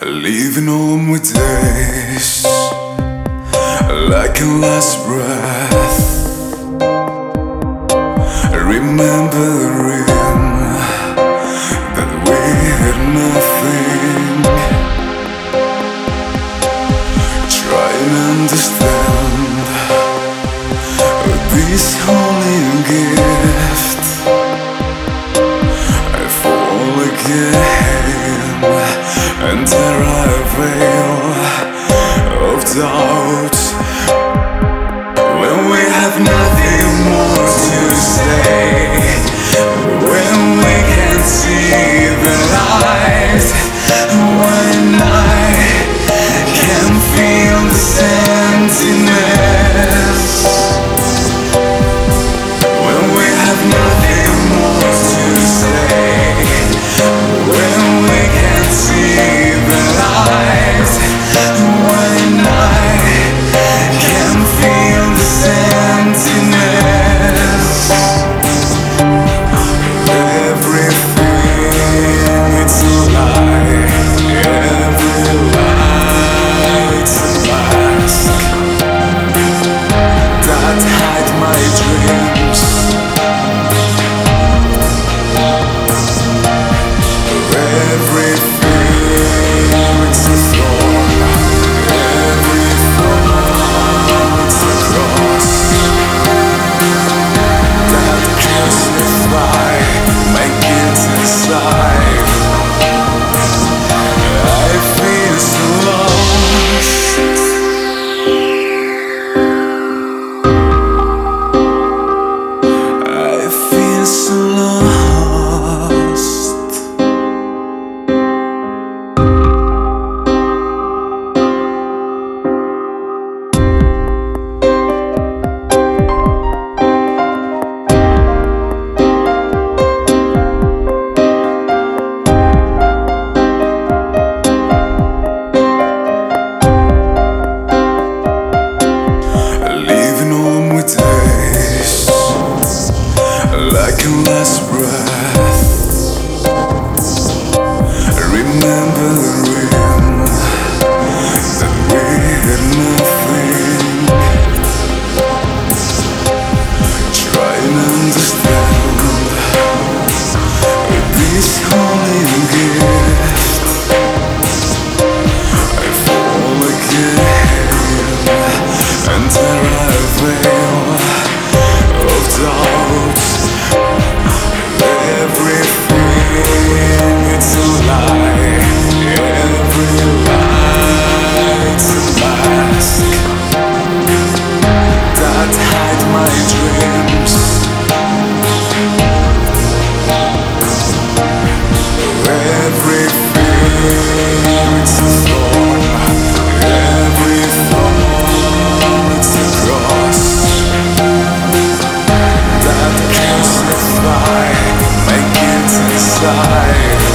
Living on my days like a last breath. Remembering that we had nothing. Try and understand this holy gift. I fall again and tear a veil of doubt. When we have nothing more to say, when we can't see the light, when I can feel the emptiness, when we have nothing more to say, when we can't see the light, when I can feel the emptiness. Everything, it's a lie. Every light's a mask that hide my dreams. Everything, it's a thorn. Every thought's a cross that crucify my guilt inside. I feel so lost. I feel so lost. Living on my days like a last breath. Remembering that we had nothing. Try and understand this holy gift. I fall again and tear a veil of doubt. Everything, it's a lie. Every light's a mask that hide my dreams. Everything, it's a thorn. Every thought's a cross that crucify my guilt inside.